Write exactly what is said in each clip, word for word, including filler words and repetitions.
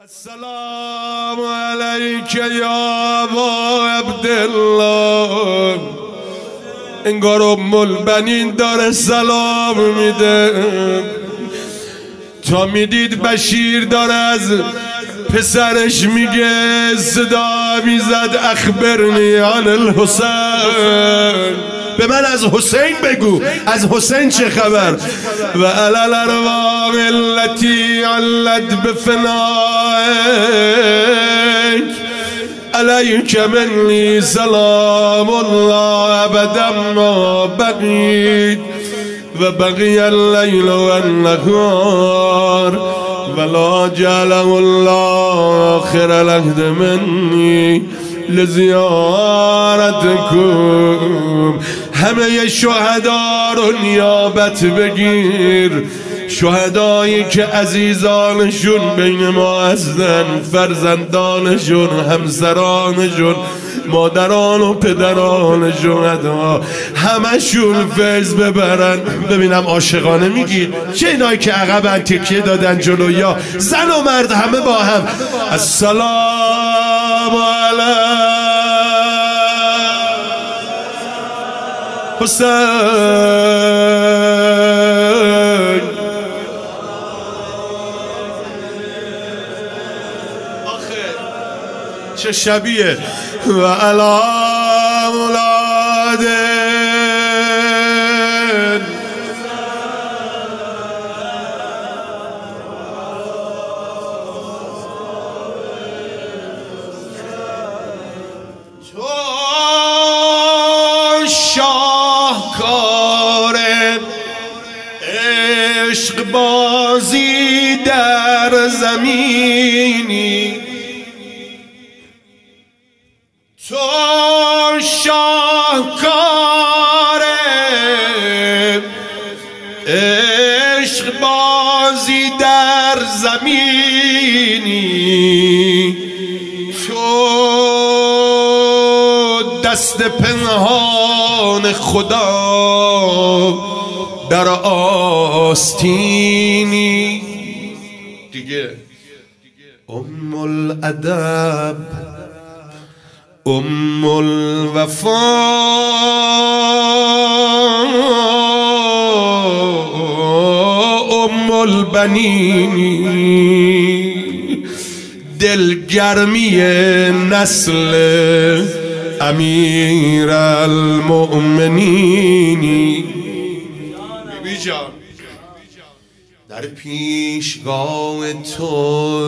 السلام علیک یا ابا عبدالله. انگار ام البنین داره سلام میده. تا میدید بشیر داره از پسرش میگه، صدا میزد اخبرنی عن الحسین، به من از حسین بگو، از حسین چه خبر؟ و علی الارواح التي علت بفنائک علیک منی سلام الله ابدا ما بقیت و بقی اللیل و النهار ولا جعله الله آخر العهد منی لزیارتکم. همه شهدا رو نیابت بگیر، شهدایی که عزیزانشون بین ما هستن، فرزندانشون، همسرانشون، مادران و پدران شهدا، همشون فیض ببرن. ببینم عاشقانه میگید چه اینایی که عقبن تکیه دادن جلو، یا زن و مرد همه با هم. السلام علیکم حسین. آخه چه شبیه. و علی اولاد تو شاهکار عشق بازی در زمینی، تو شاهکار عشق بازی در زمینی، تو دست پنهان خدا در آستینی. دیگه ام الادب، ام الوفا، ام البنین، دلگرمی نسل امیر المؤمنینی. بی جان در پیشگاه تو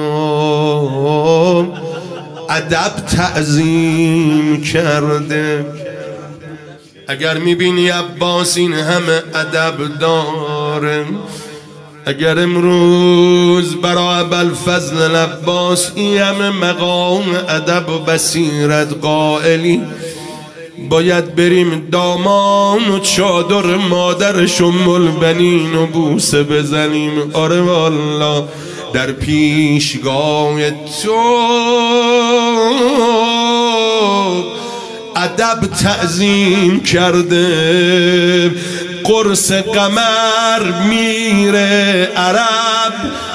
ادب تعظیم کرده. اگر میبینی عباس این همه ادب داره، اگر امروز برای ابوالفضل عباس این همه مقام ادب و بصیرت قائلی، باید بریم دامان و چادر مادرش ام البنین و بوسه بزنیم. آره والله در پیشگاه تو ادب تعظیم کرده. قرص قمر میره عرب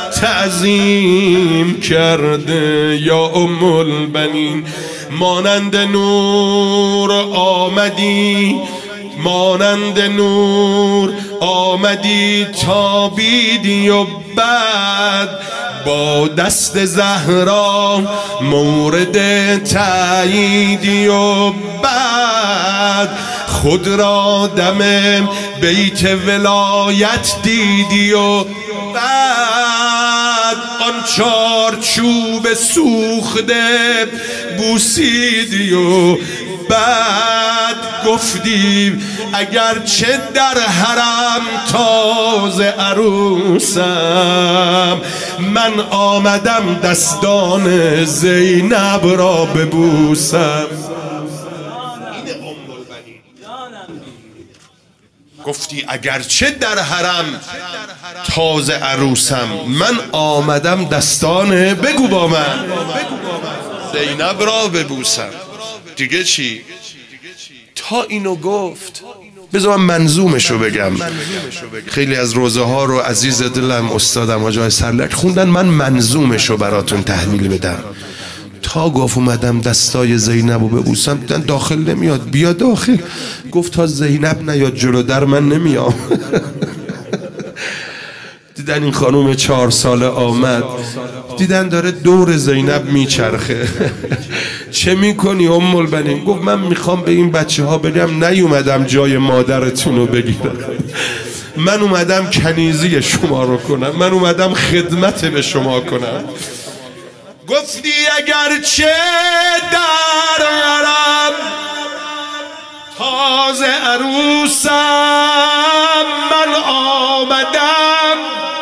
تعظیم کرده. یا ام البنین مانند نور آمدی، مانند نور آمدی تابیدی و بعد با دست زهرا مورد تأییدی و بعد خود را دم بیت ولایت دیدی و بعد آن چارچوب سوخته بوسیدی و بعد گفتی اگرچه در حرم تازه عروسم، من آمدم دستان زینب را ببوسم. گفتی اگرچه در حرم تازه عروسم، من آمدم دستان، بگو با من، زینب را ببوسم. دیگه چی؟ تا اینو گفت بذار من منظومشو بگم. خیلی از روزه ها رو عزیز دلم استادم حاجی سرلک خوندن، من منظومشو براتون تحویل بدم. تا گفت اومدم دستای زینب رو ببوسم، دیدن داخل نمیاد. بیا داخل. گفت تا زینب نیاد جلو در من نمیام. دیدن این خانوم چهار ساله آمد، دیدن داره دور زینب میچرخه. چه میکنی ام البنین؟ گفت من میخوام به این بچه ها بگم نیومدم جای مادرتون رو بگیرم، من اومدم کنیزی شما رو کنم، من اومدم خدمت به شما کنم. گفتی اگر چه درم تازه عروسم، من آمدم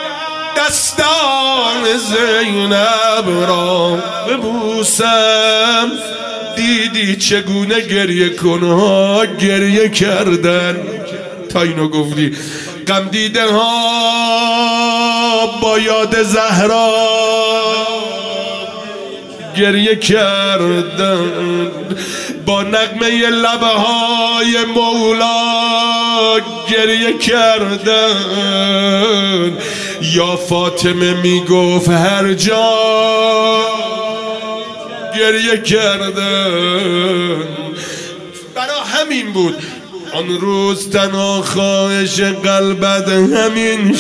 دستان زینب را ببوسم. دیدی چگونه گریه کنها گریه کردن. تا اینو گفتی غم دیده ها با یاد زهرا گریه کردن، با نغمه لبهای مولا گریه کردن. یا فاطمه میگفت هر جا گریه کردن. برا همین بود آن روز تنها خواهش قلبت همین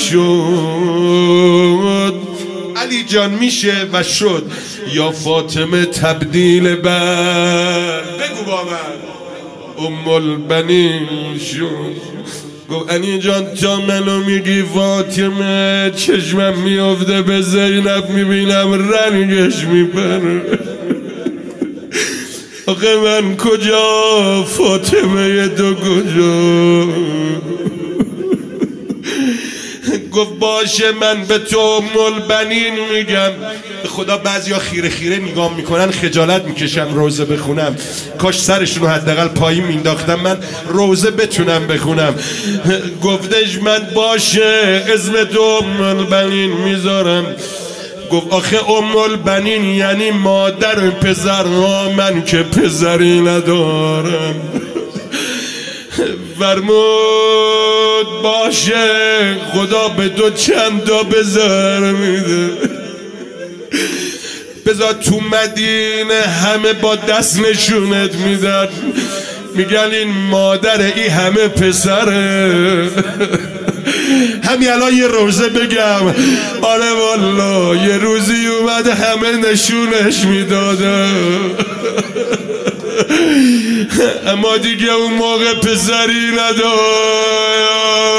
شد. علی جان میشه و شد. یا فاطمه تبدیل بر بگو با من ام البنین شد. گفت علی جان تا منو میگی فاطمه چشمم میافته به زینب میبینم رنگش میبره. آخه من کجا فاطمه تو کجا؟ گفت باشه من به تو ام البنین میگم. به خدا بعضیا خیره خیره نگاه میکنن خجالت میکشم روزه بخونم. کاش سرشون رو حداقل پایین مینداختم من روزه بتونم بخونم. گفتش من باشه اسم تو ام البنین میذارم. گفت آخه ام البنین یعنی مادر پسرها، من که پسری ندارم. فرمود باشه خدا به تو چند تا پسر میده. بذار تو مدینه همه با دست نشونت میدن، میگن این مادر این همه پسره. همین الان یه روزه بگم آره والا یه روزی اومده همه نشونش میداده، اما دیگه اون موقع پسری نداره.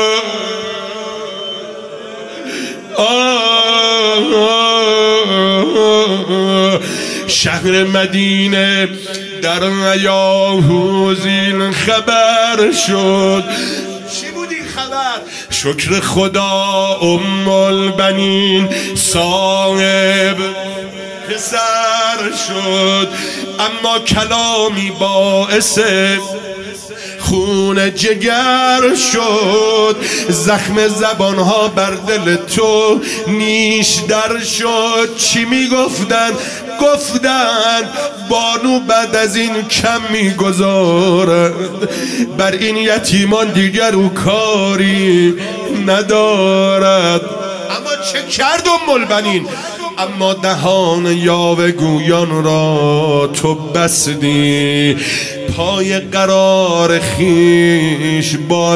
شهر مدینه در نیاهوز این خبر شد. چی بود این خبر؟ شکر خدا ام البنین صاحب پسر شد، اما کلامی باعث خون جگر شد. زخم زبانها بر دل تو نیش در شد. چی میگفتن؟ گفتن بانو بعد از این کم میگذارد، بر این یتیمان دیگر او کاری ندارد. اما چه کرد ام البنین؟ اما دهان یاوه گویان را تو بستی، پای قرار خیش با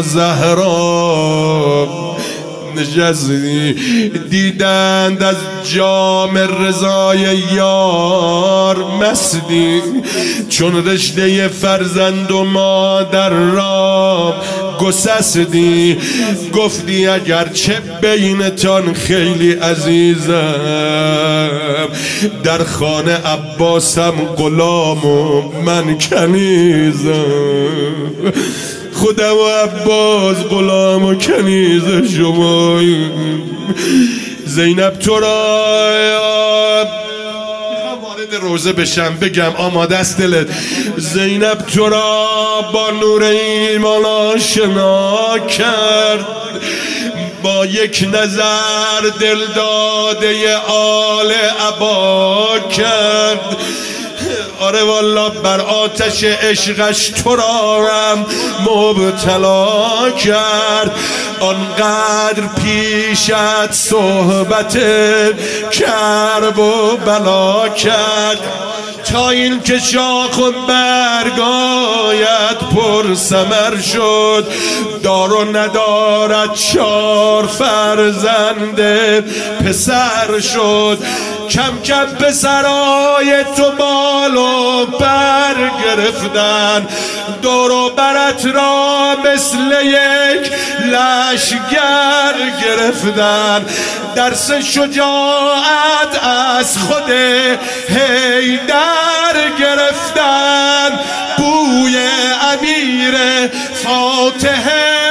زهرا نشستی. دیدند از جام رضای یار مستی، چون رشته فرزند و مادر را گسستی. گفتی اگر چه بینتان خیلی عزیزم، در خانه عباسم غلام و من کنیزم. خودم و عباس غلام و کنیز شما. زینب تو را وارد روزه بشم بگم آماده است دلت. زینب تو را با نور ایمان آشنا کرد، با یک نظر دل داده آل عبا کرد. آره والا بر آتش عشقش تو را هم مبتلا کرد. آنقدر پیشت صحبت کرب و بلا کرد تا این که شاخ و برگایت پر ثمر شد. دار و ندارد چار فرزند پسر شد. کم کم پسرای تو بال و پر گرفتن، دور و برت را مثل یک لشگر گرفتن. درس شجاعت از خود حیدر گرفتن. بوی امیر فاتح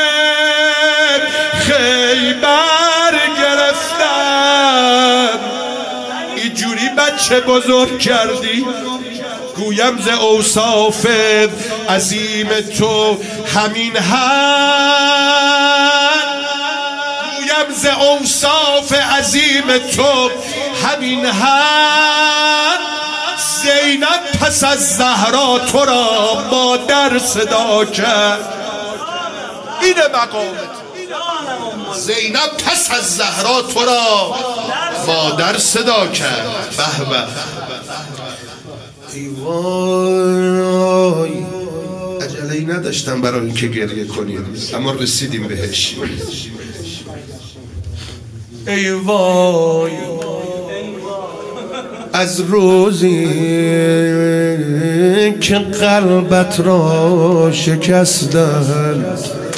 خیبر گرفتن. اینجوری بچه بزرگ کردی، گویم ز اوصاف عظیم تو همین هست. گویم ز اوصاف عظیم تو همین هست. زینب پس از زهرا تو را مادر صدا کرد. اینه مقامت. زینب پس از زهرا تو را مادر صدا کرد. به به. ای وای، عجله‌ای نداشتم برای اینکه گریه کنیم، اما رسیدیم بهش. ای وای از روزی که قلبت را شکستند.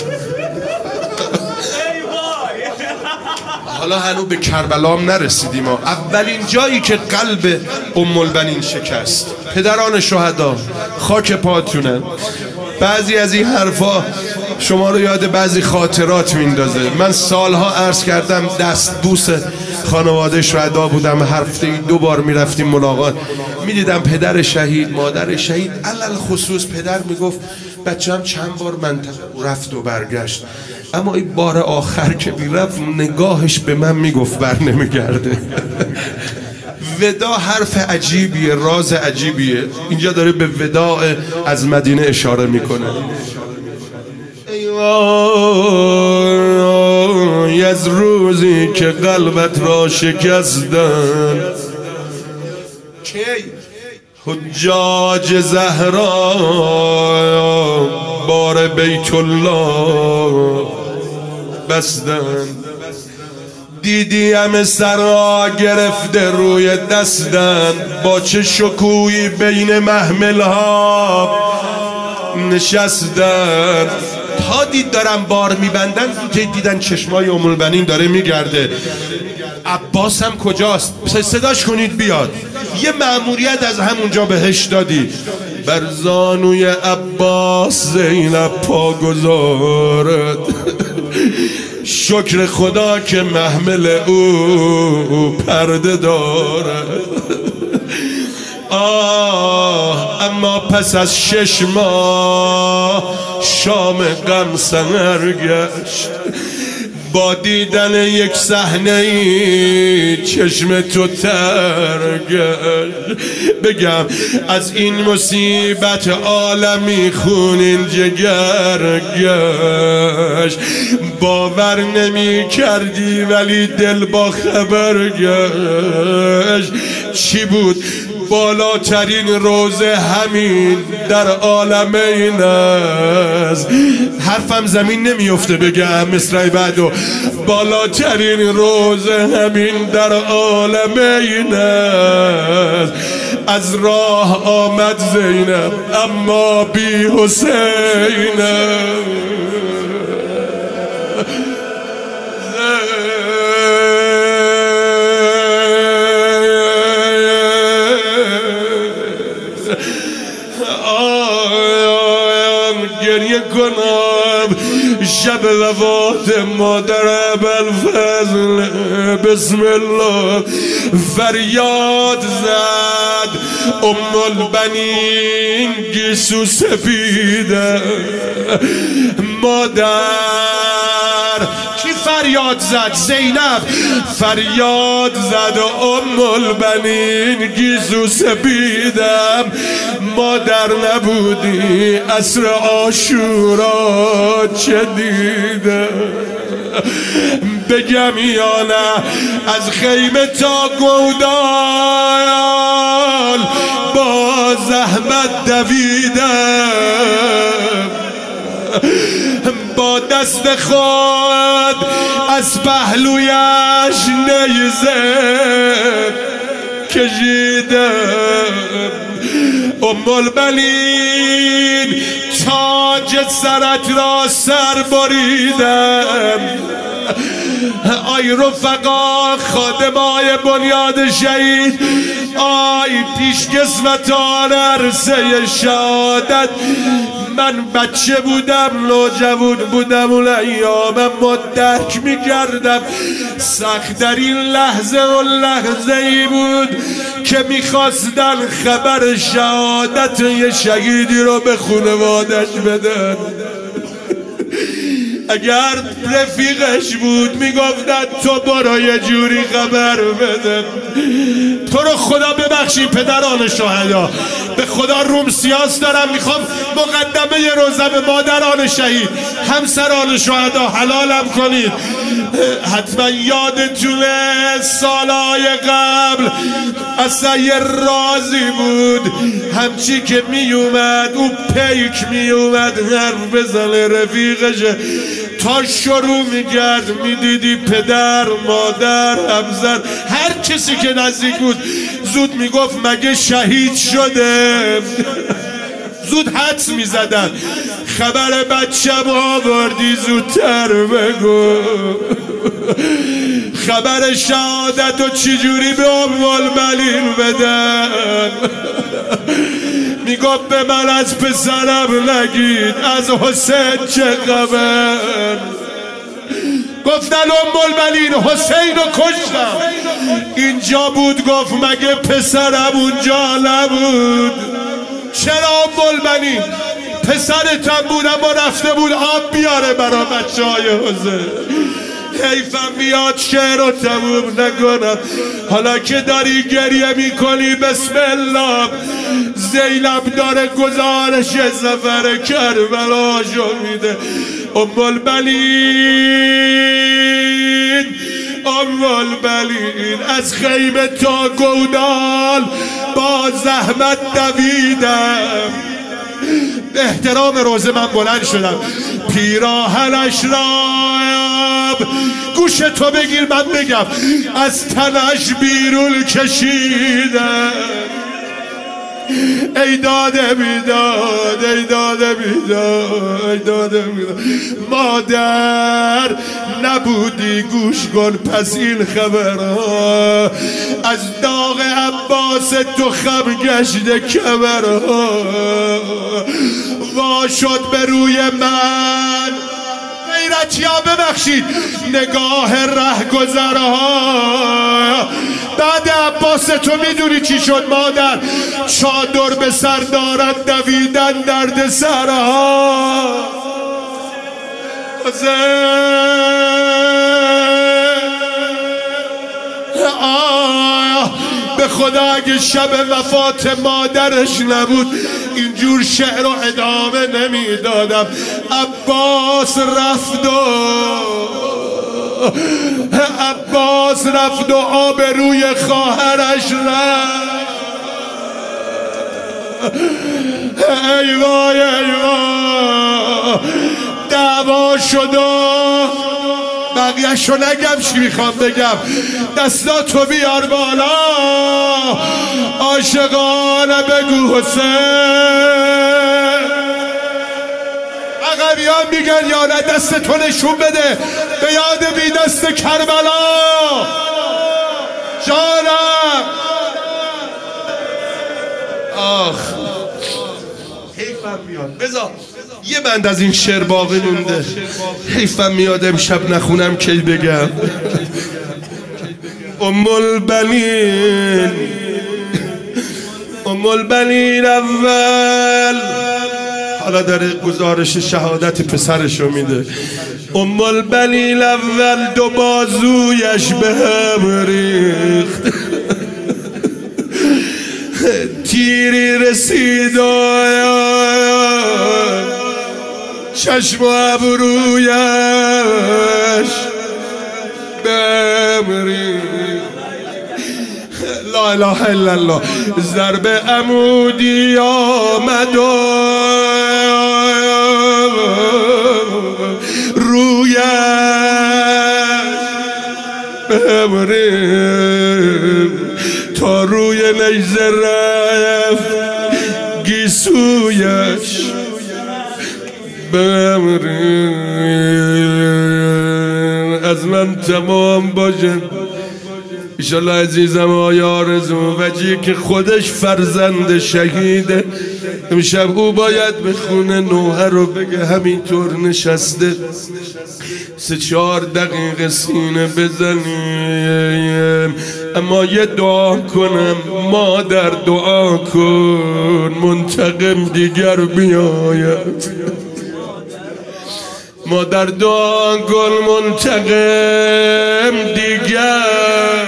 حالا هنوز به کربلام نرسیدیم. اولین جایی که قلب ام البنین شکست، پدران شهدا خاک پاتونن. بعضی از این حرفا شما رو یاد بعضی خاطرات میندازه. من سالها عرض کردم دست بوس خانواده شهدا بودم، هفته دو بار میرفتیم ملاقات، میدیدم پدر شهید، مادر شهید. علل خصوص پدر میگفت بچه‌م چند بار منطقه رفت و برگشت، اما این بار آخر که میرفت نگاهش به من میگفت بر نمیگرده. ودا حرف عجیبیه، راز عجیبیه. اینجا داره به وداع از مدینه اشاره میکنه. ای وای از روزی که قلبت را شکستن. کی؟ حجاج زهرا بار بیت الله بستن. دیدی همه سرا گرفته روی دستن، با چه شکویی بین محمل ها نشستن. تا دید دارن بار میبندن که دیدن چشمای ام البنین داره میگرده. عباس هم کجاست؟ صداش کنید بیاد. یه مأموریت از همونجا بهش دادی. بر زانوی عباس زینب پا گذارد. شکر خدا که محمل او پرده دارد. آه اما پس از شش ماه شام غم سحر گشت. با دیدن یک صحنه چشم تو تر گشت. بگم از این مصیبت عالمی خونین جگر گشت. باور نمی کردی ولی دل با خبر گشت. چی بود؟ بالاترین روزه همین در عالم این است. حرفم زمین نمیفته بگم مصرع بعدو. بالاترین روزه همین در عالم این است. از راه آمد زینب اما بی حسین. گریه کنم شب وفات مادر ابوالفضل. بسم الله فریاد زد ام البنین گیسو سپیده. مادر کی فریاد زد؟ زینب فریاد زد ام البنین گیسو سپیدم. مادر نبودی عصر عاشورا چه دیدم. بگم یا نه از خیمه تا گودال با زحمت دویدم، با دست خود از پهلویش نیزه کشیدم. ام البنین تاج سرت را سر بریدم. آی رفقا خادمای بنیاد شهید، آی پیش قسمتان عرصه شهادت، من بچه بودم نوجوان بودم اون ایام مدرک میکردم سخت در این لحظه و لحظه ای بود که میخواستن خبر شهادت یه شهیدی رو به خانوادش بدن. اگر رفیقش بود میگفتن تو برو یه جوری خبر بده. تو رو خدا ببخشید پدران شهدا، به خدا روم سیاس دارم، میخوام مقدمه یه روزه به مادران شهید همسران شهدا حلالم کنید. حتما یادتونه سالهای قبل اصلا یه رازی بود همچی که میومد او پیک میومد حرف بزنه رفیقشه، تا شروع میگرد میدیدی پدر مادر همزن هر کسی که نزدیک بود زود میگفت مگه شهید شده، زود حدس میزدن خبر بچم آوردی زودتر بگو، خبر شهادت و چجوری به ام البنین بدن. میگفت به من از پسرم نگید از حسین چه خبر. گفتن ام البنین حسین رو کشتم اینجا بود، گفت مگه پسرم اونجا نبود. چرا ام البنین پسرتم بود اما رفته بود آب بیاره برا بچه های حسین. حیفم میاد شعر رو تموم نکنم، حالا که داری گریه میکنی بسم الله. زینب داره گزارش سفر کربلا شو میده. ام البنین ام البنین از خیمه تا گودال با زحمت دویدم. به احترام روزه من بلند شدم، پیراهنش را گوش تو بگیر من بگم از تنش بیرون کشیدم. ای داده بیداد ای داده بیداد ای داده بیداد مادر نبودی گوش کن پس این خبرها از داغ عباس تو خم گشته کمرها وا شد به روی من. غیرتی ها ببخشید نگاه ره گذرها بعد عباس تو میدونی چی شد مادر؟ چادر به سر دارد دویدن درد سرها. به خدا اگه شب وفات مادرش نبود اینجور شعر و ادامه نمیدادم. عباس رفت و عباس رفت و آب روی خواهرش رفت. ای وای ای وای دعوا شد و بقیه‌شو نگم چی میخوام بگم. دستاتو بیار بالا عاشقانه بگو حسین. عقبیان میگن یا نه دستتو نشون بده به یاد بی دست کربلا. جانم آخ حیفم میاد بذار یه بند از این شعر باقی مونده، حیفم میاد امشب نخونم کی بگم. ام البنین ام البنین اول حالا داره گزارش شهادت پسرشو میده. ام البنین اول دو بازویش به هم ریخت تیری رسید چشم و ابرویش بمری. لا اله الا الله. ضرب عمودی آمد و رویش بمری تا روی نیزه رفت گیسویش بمری. از من تمام باشه ایشالله عزیزم آقای آرزو وجی که خودش فرزند شهیده. امشب او باید به خونه نوحه رو بگه همینطور نشسته سه چهار دقیقه سینه بزنیم. اما یه دعا کنم مادر دعا کن منتقم دیگر بیاید. مادر دعا کن منتقم دیگر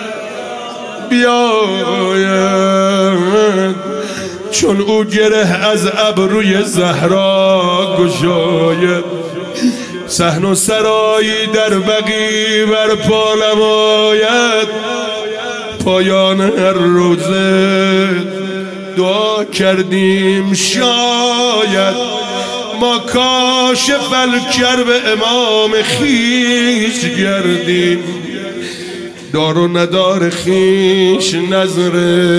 بیاید. چون او گره از ابروی زهرا گشاید. صحن و سرایی در بقیع برپا نماید. پایان هر روزه دعا کردیم شاید ما کاشف الکرب امام خیش گردیم. دار و ندار خیش نظر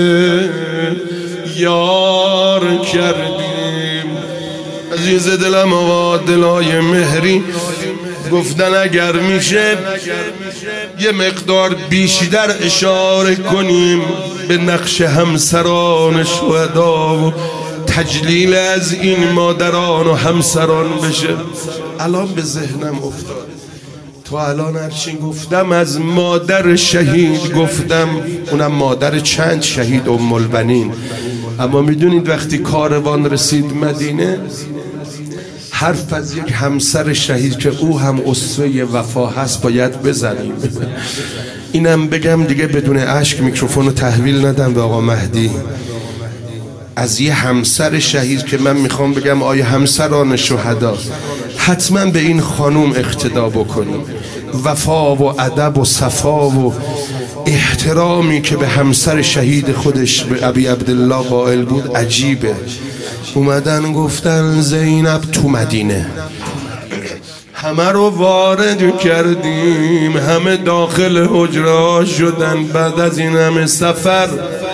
یار کردیم. عزیز دلم آقا دلای مهری گفتن اگر میشه یه مقدار بیشتر اشاره کنیم به نقش همسران شهدا و تجلیل از این مادران و همسران بشه. الان به ذهنم افتاد تا الان هرچی گفتم از مادر شهید گفتم، اونم مادر چند شهید ام البنین. اما میدونید وقتی کاروان رسید مدینه حرف از یک همسر شهید که او هم اسوه وفا هست باید بزنیم. اینم بگم دیگه بدون اشک میکروفون رو تحویل ندم به آقا مهدی. از یه همسر شهید که من میخوام بگم آیا همسران شهدا حتما به این خانوم اقتدا بکنیم. وفا و ادب و صفا و احترامی که به همسر شهید خودش به ابی عبدالله قائل بود عجیبه. اومدن گفتن زینب تو مدینه، همه رو وارد کردیم، همه داخل حجره شدن. بعد از این همه سفر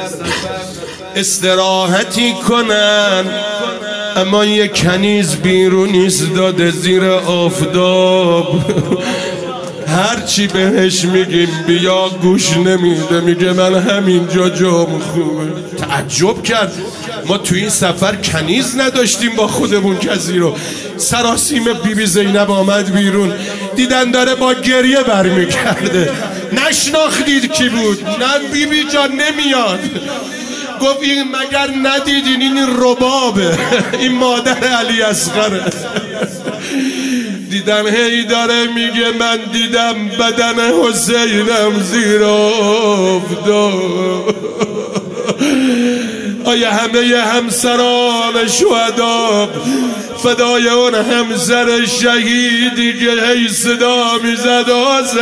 استراحتی کنن، اما یه کنیز بیرون ایستاده زیر آفتاب. هرچی بهش میگیم بیا گوش نمیده، میگه من همینجا جام خوبه. تعجب کرد ما توی این سفر کنیز نداشتیم با خودمون کسی رو. سراسیم بی بی زینب آمد بیرون، دیدن داره با گریه برمیگرده. نشناختید کی بود؟ نه بی بی جان نمیاد. گفت این مگر ندیدین این ربابه، این مادر علی اصغره. دیدن هی داره میگه من دیدم بدن حسینم زیر افتاد. آیا همه همسران شهدا فدای اون همسر شهیدی که هی صدا میزد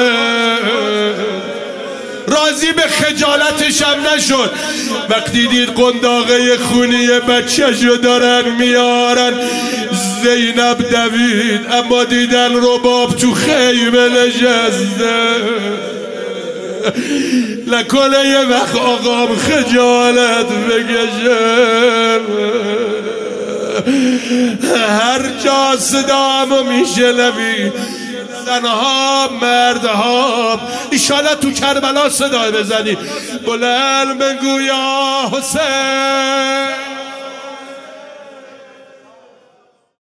راضی به خجالتش هم نشد. وقتی دید قنداقه خونی بچه‌شو دارن میارن زینب دوید، اما دیدن رباب تو خیمه نشسته. لکنه یه وقت آقام خجالت بکشم، هر جا صدامو میشنوی زنها مردها ایشالا تو کربلا صدا بزنی بلند بگو یا حسین.